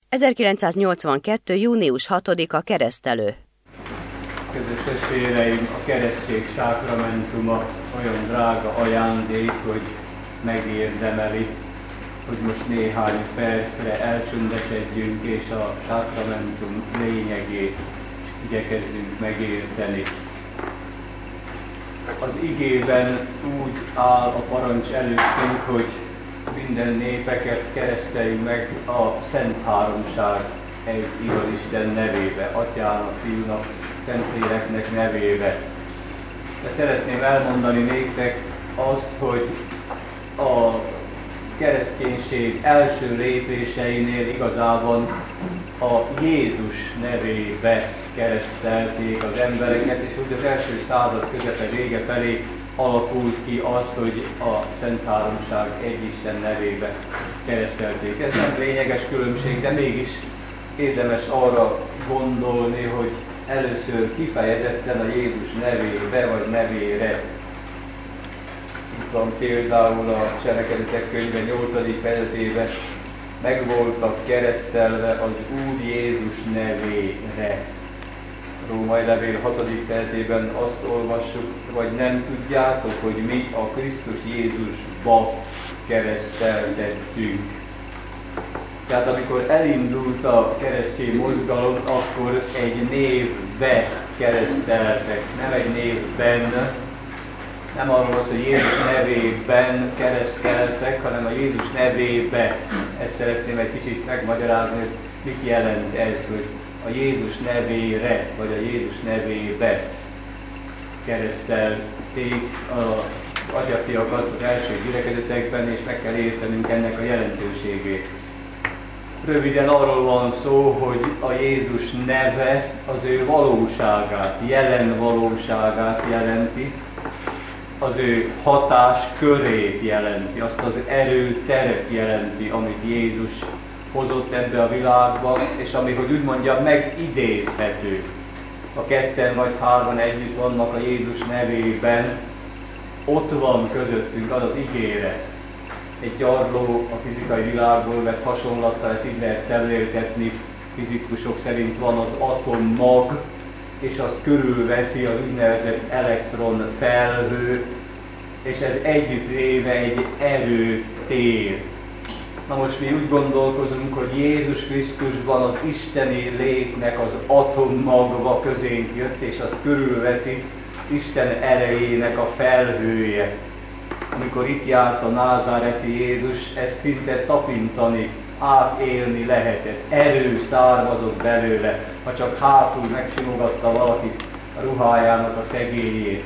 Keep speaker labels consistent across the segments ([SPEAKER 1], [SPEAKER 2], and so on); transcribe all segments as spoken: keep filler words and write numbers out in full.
[SPEAKER 1] ezerkilencszáznyolcvankettő. június hatodika keresztelő.
[SPEAKER 2] Kedves testvéreim, a keresztség sákramentuma olyan drága ajándék, hogy megérdemeli, hogy most néhány percre elcsöndesedjünk, és a sákramentum lényegét igyekezzünk megérteni. Az igében úgy áll a parancs előttünk, hogy minden népeket kereszteljük meg a Szent Háromság egy igaz Isten nevébe, Atyának, Fiúnak, Szentléleknek nevébe. De szeretném elmondani néktek azt, hogy a kereszténység első lépéseinél igazában a Jézus nevébe keresztelték az embereket, és úgy az első század közepe vége felé alakult ki az, hogy a Szent Háromság egy Isten nevébe keresztelték. Ez nem lényeges különbség, de mégis érdemes arra gondolni, hogy először kifejezetten a Jézus nevébe vagy nevére. Itt van például a Cselekedetek könyve nyolcadik fejezetében, meg voltak keresztelve az Úr Jézus nevére. Római levél hatodik fejezetében azt olvassuk, vagy nem tudjátok, hogy mi a Krisztus Jézusba kereszteltettünk. Tehát amikor elindult a keresztény mozgalom, akkor egy névbe kereszteltek, nem egy névben, nem arról van szó, hogy Jézus nevében kereszteltek, hanem a Jézus nevébe. Ezt szeretném egy kicsit megmagyarázni, hogy mit jelent ez, hogy a Jézus nevére, vagy a Jézus nevébe keresztelték az atyafiakat az első gyülekezetekben, és meg kell értenünk ennek a jelentőségét. Röviden arról van szó, hogy a Jézus neve az ő valóságát, jelen valóságát jelenti, az ő hatáskörét jelenti, azt az erőteret jelenti, amit Jézus hozott ebbe a világba, és ami, hogy úgy mondjam, megidézhető. A ketten vagy hárman együtt vannak a Jézus nevében, ott van közöttünk az az ígéret. Egy gyarló a fizikai világból vett hasonlattal, ezt így lehet szemléltetni, fizikusok szerint van az atommag, és azt körülveszi az úgynevezett elektron felhő, és ez együttvéve egy erőtér. Na most mi úgy gondolkozunk, hogy Jézus Krisztusban az isteni létnek az atommagva közénk jött, és azt körülveszi Isten erejének a felhője. Amikor itt járt a názáreti Jézus, ezt szinte tapintani, átélni lehetett. Erő származott belőle, ha csak hátul megsimogatta valaki a ruhájának a szegélyét.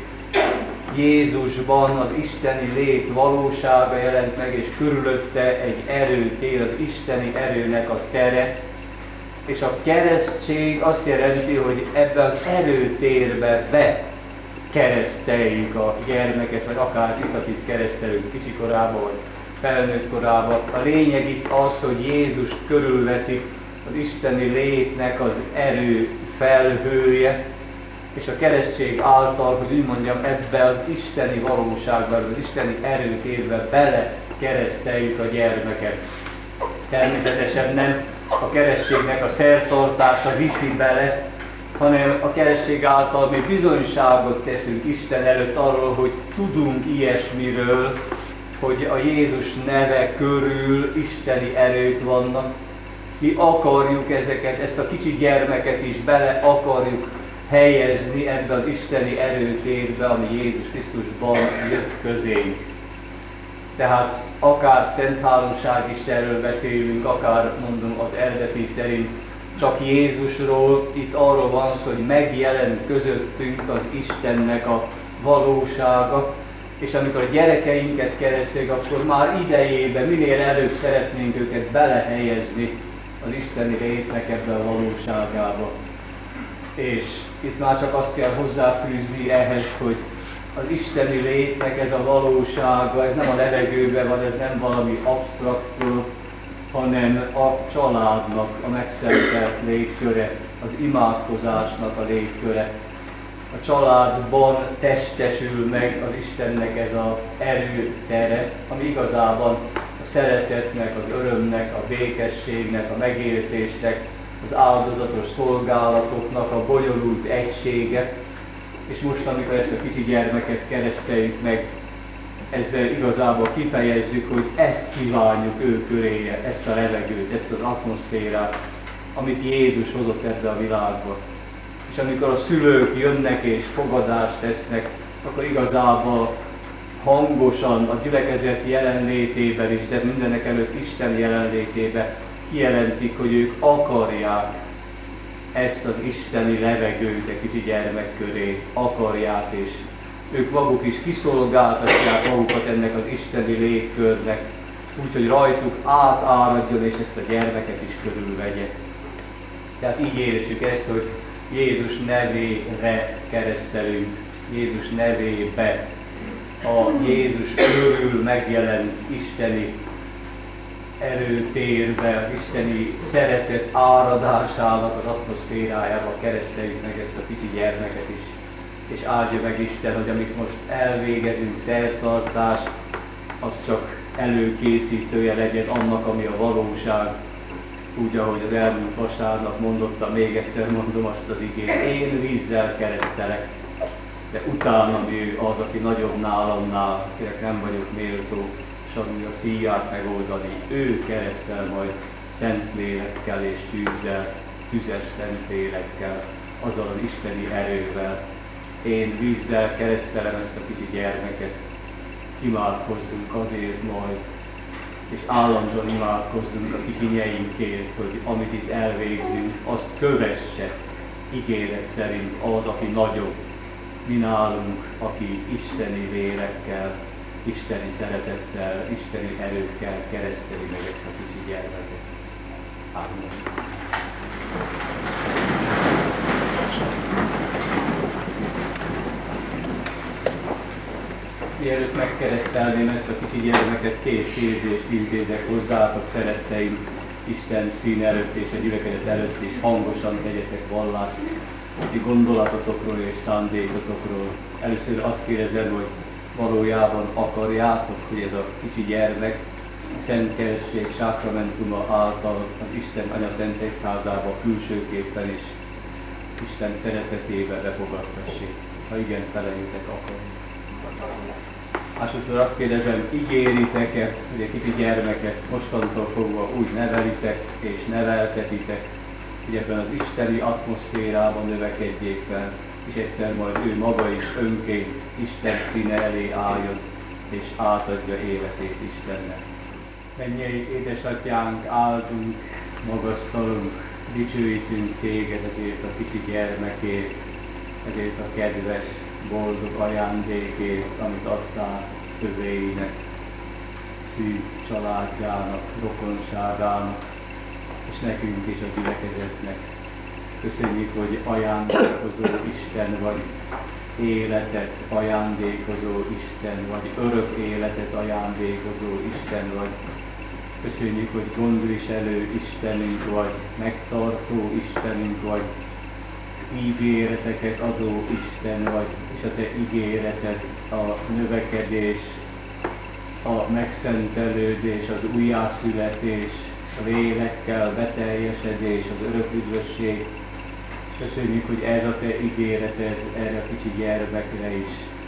[SPEAKER 2] Jézusban az isteni lét valósága jelent meg, és körülötte egy erőtér, az isteni erőnek a tere. És a keresztség azt jelenti, hogy ebbe az erőtérbe be kereszteljük a gyermeket, vagy akár itt, akit keresztelünk kicsikorában, vagy felnőtt korában. A lényeg itt az, hogy Jézus körülveszi az isteni létnek az erő felhője, és a keresztség által, hogy úgy mondjam, ebbe az isteni valóságba, az isteni erőtérbe bele kereszteljük a gyermeket. Természetesen nem a keresztségnek a szertartása viszi bele, hanem a keresztség által mi bizonyságot teszünk Isten előtt arról, hogy tudunk ilyesmiről, hogy a Jézus neve körül isteni erők vannak. Mi akarjuk ezeket, ezt a kicsi gyermeket is bele akarjuk helyezni ebbe az isteni erőtérbe, ami Jézus Krisztusban jött közénk. Tehát akár Szent Háromság Istenről beszélünk, akár mondom az eredeti szerint csak Jézusról, itt arról van szó, hogy megjelent közöttünk az Istennek a valósága, és amikor a gyerekeinket kereszteljük, akkor már idejében, minél előbb szeretnénk őket belehelyezni az isteni létnek ebbe a valóságába. És itt már csak azt kell hozzáfűzni ehhez, hogy az isteni létnek ez a valósága, ez nem a levegőben van, ez nem valami absztrakt dolog, hanem a családnak a megszentelt légköre, az imádkozásnak a légköre. A családban testesül meg az Istennek ez az erőtere, ami igazában a szeretetnek, az örömnek, a békességnek, a megértésnek, az áldozatos szolgálatoknak a bonyolult egysége, és most, amikor ezt a kicsi gyermeket kereszteljük meg, ezzel igazából kifejezzük, hogy ezt kívánjuk ő köréje, ezt a levegőt, ezt az atmoszférát, amit Jézus hozott ebbe a világba. És amikor a szülők jönnek és fogadást tesznek, akkor igazából hangosan a gyülekezet jelenlétében is, de mindenek előtt Isten jelenlétében kijelentik, hogy ők akarják ezt az isteni levegőt egy kicsi gyermek köré, akarják, és ők maguk is kiszolgáltatják magukat ennek az isteni légkörnek, úgyhogy rajtuk átáradjon, és ezt a gyermeket is körülvegye. Tehát így értsük ezt, hogy Jézus nevére keresztelünk, Jézus nevébe, a Jézus körül megjelent isteni erőtérbe, az isteni szeretet áradásának az atmoszférájába kereszteljük meg ezt a kicsi gyermeket is. És áldja meg Isten, hogy amit most elvégezünk, szertartás, az csak előkészítője legyen annak, ami a valóság. Úgy, ahogy az elmúlt vasárnap mondottam, még egyszer mondom azt az igét, én vízzel keresztelek, de utánam ő az, aki nagyobb nálamnál, akinek nem vagyok méltó, sarulja a szíját megoldani, ő keresztel majd szent lélekkel és tűzzel, tüzes szent lélekkel, azzal az isteni erővel. Én vízzel keresztelem ezt a kicsi gyermeket, imádkozzunk azért majd, és állandóan imádkozzunk a kicsinyeinkért, hogy amit itt elvégzünk, azt kövesse ígéret szerint az, aki nagyobb, mi nálunk, aki isteni lélekkel, isteni szeretettel, isteni erőkkel kereszteli meg ezt a kicsi gyermeket. Amen. Mielőtt megkeresztelném ezt a kicsi gyermeket, két kérdést intézek hozzátok, szeretteim, Isten szín előtt és a gyülekezet előtt is hangosan tegyetek vallást ti gondolatotokról és szándékotokról. Először azt kérdezem, hogy valójában akarjátok, hogy ez a kicsi gyermek a Szent Keresztség sákramentuma által az Isten Anya Szent Egyházába külsőképpen is Isten szeretetébe befogadtassék. Ha igen, felejétek akarni. Másodszor azt kérdezem, ígéritek-e, hogy a kicsi gyermeket mostantól fogva úgy nevelitek és neveltetitek, hogy ebben az isteni atmoszférában növekedjék fel, és egyszer majd ő maga is önként Isten színe elé álljon, és átadja életét Istennek. Mennyei édesatyánk, áldunk, magasztalunk, dicsőítünk téged ezért a kicsi gyermekért, ezért a kedves, boldog ajándékért, amit adtál övéinek, szűk családjának, rokonságának, és nekünk is a gyülekezetnek. Köszönjük, hogy ajándékozó Isten vagy, életet ajándékozó Isten vagy, örök életet ajándékozó Isten vagy. Köszönjük, hogy gondviselő Istenünk vagy, megtartó Istenünk vagy, ígéreteket adó Isten vagy, és a te ígéreted a növekedés, a megszentelődés, az újjászületés, a lélekkel beteljesedés, az örök üdvösség. Köszönjük, hogy ez a te ígéreted erre a kicsi gyermekre is.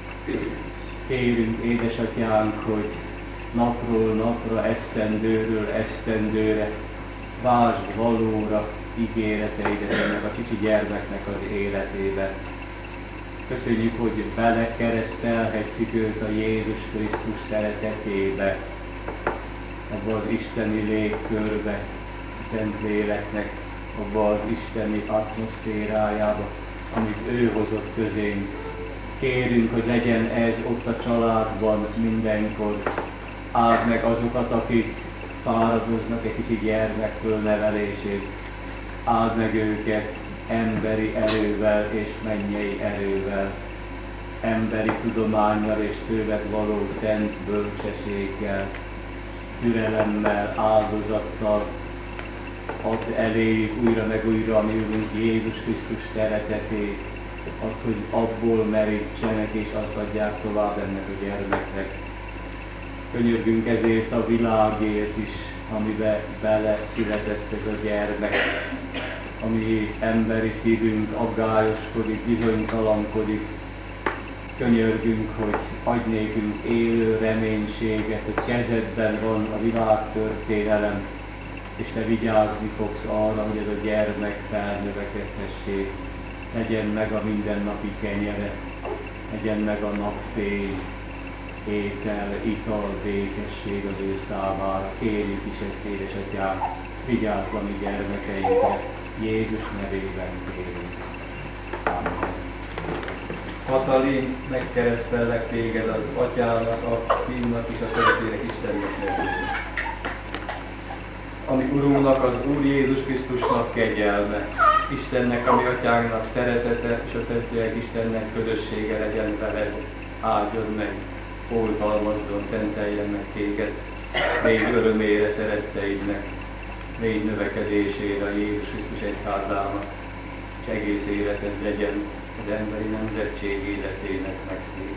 [SPEAKER 2] Kérünk, édesatyánk, hogy napról napra, esztendőről esztendőre vásd valóra ígéreteidet ennek a kicsi gyermeknek az életébe. Köszönjük, hogy belekeresztelhetjük őt a Jézus Krisztus szeretetébe, abba az isteni légkörbe, a Szent Léleknek, abba az isteni atmoszférájába, amit ő hozott közénk. Kérünk, hogy legyen ez ott a családban mindenkor. Áld meg azokat, akik fáradoznak egy kicsi gyermek fölnevelését. Áld meg őket emberi erővel és mennyei erővel, emberi tudománnyal és tőled való szent bölcsességgel, türelemmel, áldozattal. Add eléjük újra meg újra a mi Úrunk Jézus Krisztus szeretetét, add, hogy abból merítsenek és azt adják tovább ennek a gyermeknek. Könyörgünk ezért a világért is, amiben bele született ez a gyermek, ami emberi szívünk aggályoskodik, bizonytalankodik. Könyörgünk, hogy adj nékünk élő reménységet, hogy kezedben van a világtörténelem, és te vigyázni fogsz arra, hogy ez a gyermek felnövekedhessék. Legyen meg a mindennapi kenyere, legyen meg a napfény, étel, ital, békesség az ő számára. Kérjük is ezt, édesatyám, vigyázz a mi gyermekeinkre, Jézus nevében kérünk. Amen. Katalin, megkeresztellek téged az Atyának, a Fiúnak és a Szentlélek Istennek nevében. Ami Urunknak, az Úr Jézus Krisztusnak kegyelme, Istennek, ami Atyánknak szeretete, és a Szentlélek Istennek közössége legyen veled, áldjon meg, oltalmazzon, szenteljen meg téged, légy örömére szeretteidnek, légy növekedésére a Jézus Krisztus egyházának, és egész életed legyen az emberi nemzetség életének megszívva.